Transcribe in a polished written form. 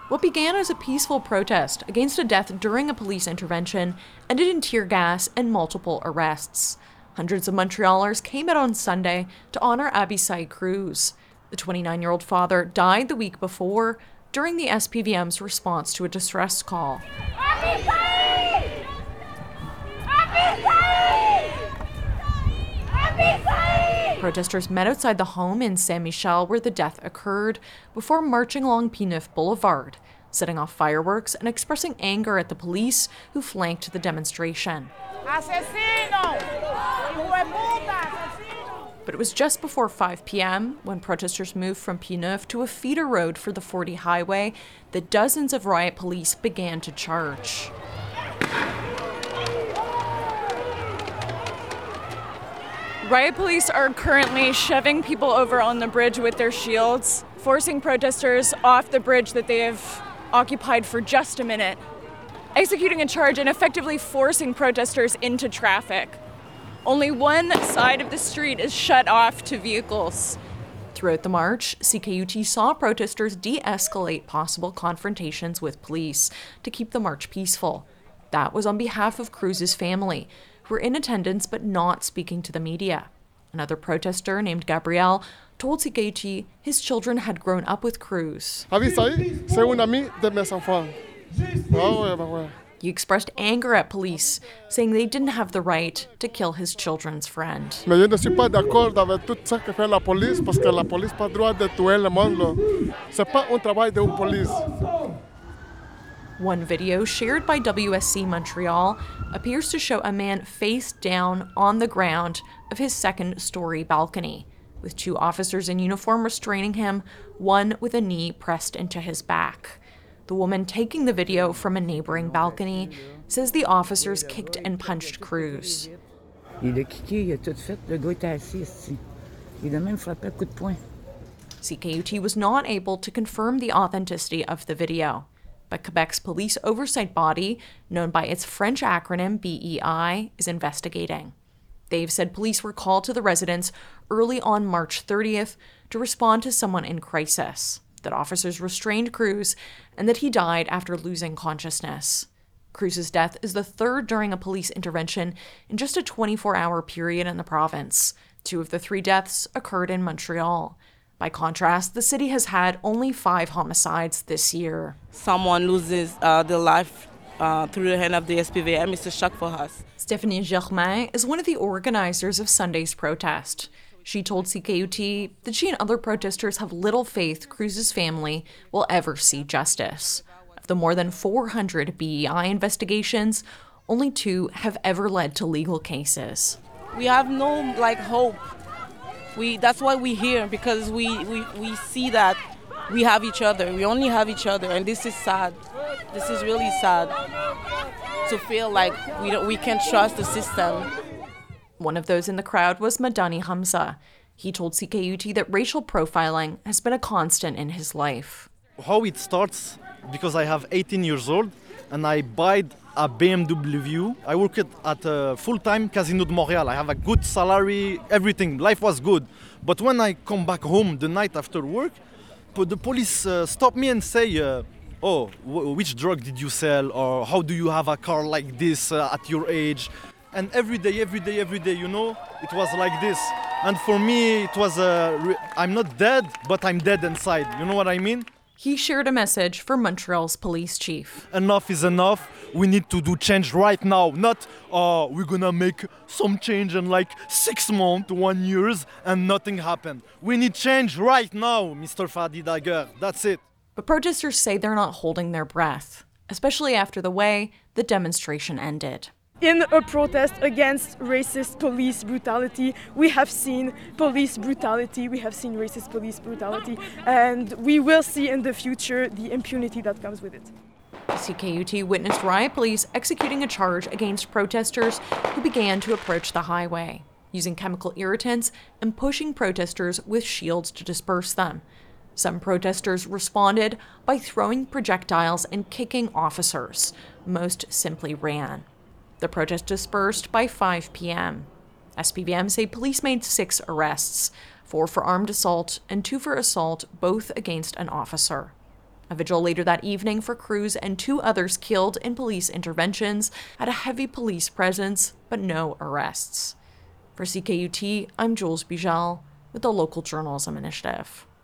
What began as a peaceful protest against a death during a police intervention ended in tear gas and multiple arrests. Hundreds of Montrealers came out on Sunday to honor Abisai Cruz. The 29-year-old father died the week before during the SPVM's response to a distress call. Abisai! Abisai! Abisai! Protesters met outside the home in Saint-Michel where the death occurred before marching along P9 Boulevard, setting off fireworks and expressing anger at the police who flanked the demonstration. Asesino! Hijo de puta! But it was just before 5 p.m. when protesters moved from P9 to a feeder road for the 40 highway that dozens of riot police began to charge. Riot police are currently shoving people over on the bridge with their shields, forcing protesters off the bridge that they have occupied for just a minute, executing a charge and effectively forcing protesters into traffic. Only one side of the street is shut off to vehicles. Throughout the march, CKUT saw protesters de-escalate possible confrontations with police to keep the march peaceful. That was on behalf of Cruz's family, who were in attendance but not speaking to the media. Another protester named Gabriel told CKUT his children had grown up with Cruz. He expressed anger at police, saying they didn't have the right to kill his children's friend. One video shared by WSC Montreal appears to show a man face down on the ground of his second-story balcony, with two officers in uniform restraining him, one with a knee pressed into his back. The woman taking the video from a neighboring balcony says the officers kicked and punched Cruz. CKUT was not able to confirm the authenticity of the video, but Quebec's police oversight body, known by its French acronym BEI, is investigating. They've said police were called to the residence early on March 30th to respond to someone in crisis, that officers restrained Cruz, and that he died after losing consciousness. Cruz's death is the third during a police intervention in just a 24-hour period in the province. 2 of the 3 deaths occurred in Montreal. By contrast, the city has had only 5 homicides this year. Someone loses their life through the hand of the SPVM is a shock for us. Stephanie Germain is one of the organizers of Sunday's protest. She told CKUT that she and other protesters have little faith Cruz's family will ever see justice. Of the more than 400 BEI investigations, only 2 have ever led to legal cases. We have no hope. That's why we're here, because we see that we have each other. We only have each other, and this is sad. This is really sad to feel like we can't trust the system. One of those in the crowd was Madani Hamza. He told CKUT that racial profiling has been a constant in his life. How it starts, because I have 18 years old and I buy a BMW. I work at a full-time Casino de Montréal. I have a good salary, everything. Life was good. But when I come back home the night after work, the police stop me and say, which drug did you sell? Or how do you have a car like this at your age? And every day, it was like this. And for me, it was, I'm not dead, but I'm dead inside. You know what I mean? He shared a message for Montreal's police chief. Enough is enough. We need to do change right now. Not, we're gonna make some change in 6 months, 1 year, and nothing happened. We need change right now, Mr. Fadi Daguerre. That's it. But protesters say they're not holding their breath, especially after the way the demonstration ended. In a protest against racist police brutality, we have seen police brutality, we have seen racist police brutality, and we will see in the future the impunity that comes with it. CKUT witnessed riot police executing a charge against protesters who began to approach the highway, using chemical irritants and pushing protesters with shields to disperse them. Some protesters responded by throwing projectiles and kicking officers. Most simply ran. The protest dispersed by 5 p.m. SPVM say police made 6 arrests, 4 for armed assault and 2 for assault, both against an officer. A vigil later that evening for Cruz and 2 others killed in police interventions had a heavy police presence, but no arrests. For CKUT, I'm Jules Bijal with the Local Journalism Initiative.